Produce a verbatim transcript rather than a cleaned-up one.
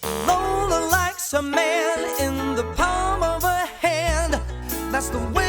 Lola likes a man in the palm of her hand. That's the way